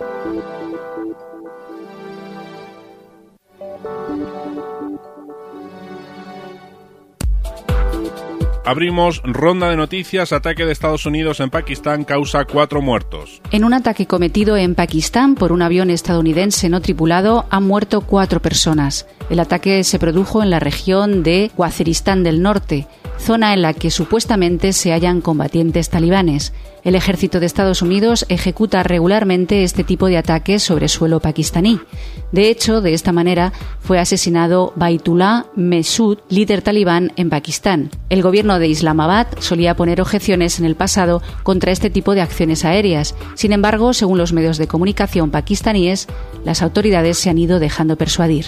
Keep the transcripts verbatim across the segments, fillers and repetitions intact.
Abrimos ronda de noticias. Ataque de Estados Unidos en Pakistán causa cuatro muertos. En un ataque cometido en Pakistán por un avión estadounidense no tripulado han muerto cuatro personas. El ataque se produjo en la región de Waziristán del Norte, zona en la que supuestamente se hallan combatientes talibanes. El ejército de Estados Unidos ejecuta regularmente este tipo de ataques sobre suelo pakistaní. De hecho, de esta manera fue asesinado Baitullah Mehsud, líder talibán en Pakistán. El gobierno de Islamabad solía poner objeciones en el pasado contra este tipo de acciones aéreas. Sin embargo, según los medios de comunicación pakistaníes, las autoridades se han ido dejando persuadir.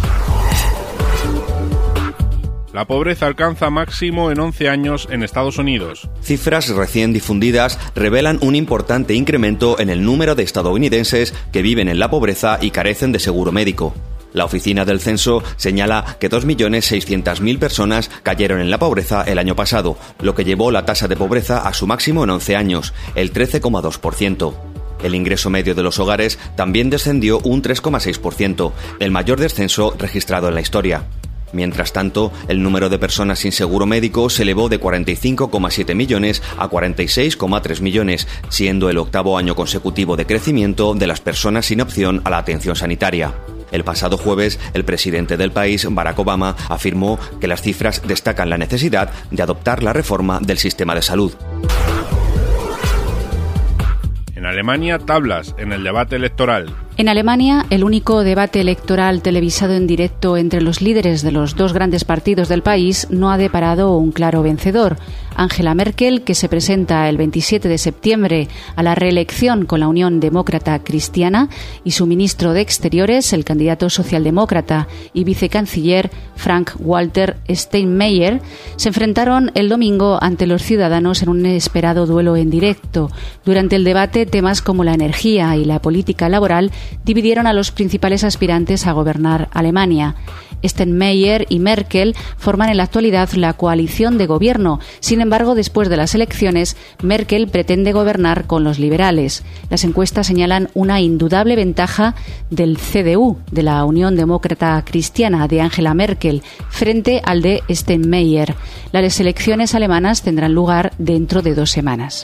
La pobreza alcanza máximo en once años en Estados Unidos. Cifras recién difundidas revelan un importante incremento en el número de estadounidenses que viven en la pobreza y carecen de seguro médico. La Oficina del Censo señala que dos millones seiscientas mil personas cayeron en la pobreza el año pasado, lo que llevó la tasa de pobreza a su máximo en once años, el trece coma dos por ciento. El ingreso medio de los hogares también descendió un tres coma seis por ciento, el mayor descenso registrado en la historia. Mientras tanto, el número de personas sin seguro médico se elevó de cuarenta y cinco coma siete millones a cuarenta y seis coma tres millones, siendo el octavo año consecutivo de crecimiento de las personas sin opción a la atención sanitaria. El pasado jueves, el presidente del país, Barack Obama, afirmó que las cifras destacan la necesidad de adoptar la reforma del sistema de salud. En Alemania, tablas en el debate electoral. En Alemania, el único debate electoral televisado en directo entre los líderes de los dos grandes partidos del país no ha deparado un claro vencedor. Angela Merkel, que se presenta el veintisiete de septiembre a la reelección con la Unión Demócrata Cristiana, y su ministro de Exteriores, el candidato socialdemócrata y vicecanciller Frank-Walter Steinmeier, se enfrentaron el domingo ante los ciudadanos en un inesperado duelo en directo. Durante el debate, temas como la energía y la política laboral dividieron a los principales aspirantes a gobernar Alemania. Steinmeier y Merkel forman en la actualidad la coalición de gobierno. Sin embargo, después de las elecciones, Merkel pretende gobernar con los liberales. Las encuestas señalan una indudable ventaja del C D U, de la Unión Demócrata Cristiana, de Angela Merkel, frente al de Steinmeier. Las elecciones alemanas tendrán lugar dentro de dos semanas.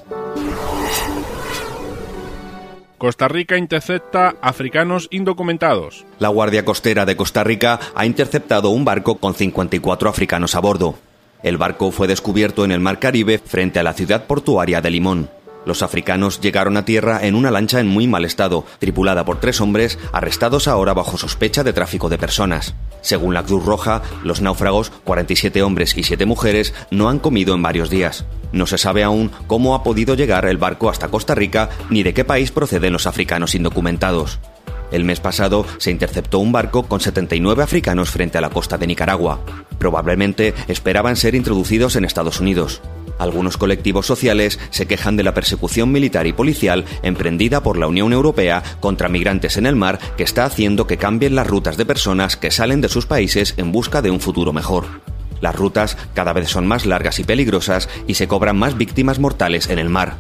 Costa Rica intercepta africanos indocumentados. La Guardia Costera de Costa Rica ha interceptado un barco con cincuenta y cuatro africanos a bordo. El barco fue descubierto en el Mar Caribe frente a la ciudad portuaria de Limón. Los africanos llegaron a tierra en una lancha en muy mal estado, tripulada por tres hombres, arrestados ahora bajo sospecha de tráfico de personas. Según la Cruz Roja, los náufragos, cuarenta y siete hombres y siete mujeres, no han comido en varios días. No se sabe aún cómo ha podido llegar el barco hasta Costa Rica ni de qué país proceden los africanos indocumentados. El mes pasado se interceptó un barco con setenta y nueve africanos frente a la costa de Nicaragua. Probablemente esperaban ser introducidos en Estados Unidos. Algunos colectivos sociales se quejan de la persecución militar y policial emprendida por la Unión Europea contra migrantes en el mar, que está haciendo que cambien las rutas de personas que salen de sus países en busca de un futuro mejor. Las rutas cada vez son más largas y peligrosas y se cobran más víctimas mortales en el mar.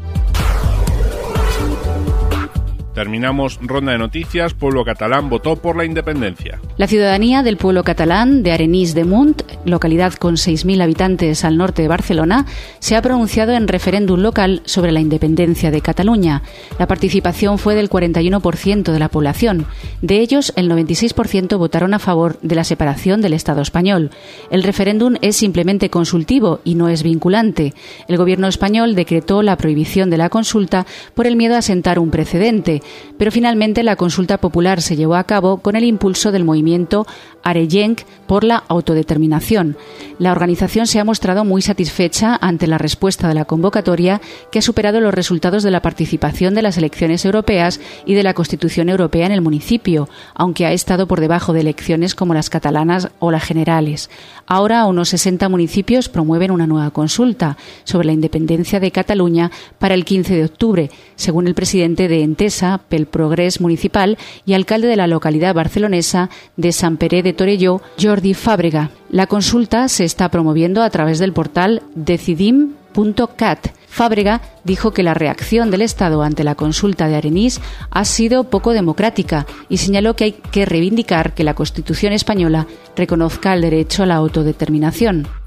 Terminamos ronda de noticias. Pueblo catalán votó por la independencia. La ciudadanía del pueblo catalán de Arenys de Munt, localidad con seis mil habitantes al norte de Barcelona, se ha pronunciado en referéndum local sobre la independencia de Cataluña. La participación fue del cuarenta y uno por ciento de la población. De ellos, el noventa y seis por ciento votaron a favor de la separación del Estado español. El referéndum es simplemente consultivo y no es vinculante. El gobierno español decretó la prohibición de la consulta por el miedo a sentar un precedente. Pero finalmente la consulta popular se llevó a cabo con el impulso del movimiento Areyenc por la autodeterminación. La organización se ha mostrado muy satisfecha ante la respuesta de la convocatoria, que ha superado los resultados de la participación de las elecciones europeas y de la Constitución Europea en el municipio, aunque ha estado por debajo de elecciones como las catalanas o las generales. Ahora unos sesenta municipios promueven una nueva consulta sobre la independencia de Cataluña para el quince de octubre, según el presidente de Entesa pel Progrés Municipal y alcalde de la localidad barcelonesa de Sant Pere de Torelló, Jordi Fàbrega. La consulta se está promoviendo a través del portal decidim punto cat, Fábrega dijo que la reacción del Estado ante la consulta de Arenys ha sido poco democrática y señaló que hay que reivindicar que la Constitución española reconozca el derecho a la autodeterminación.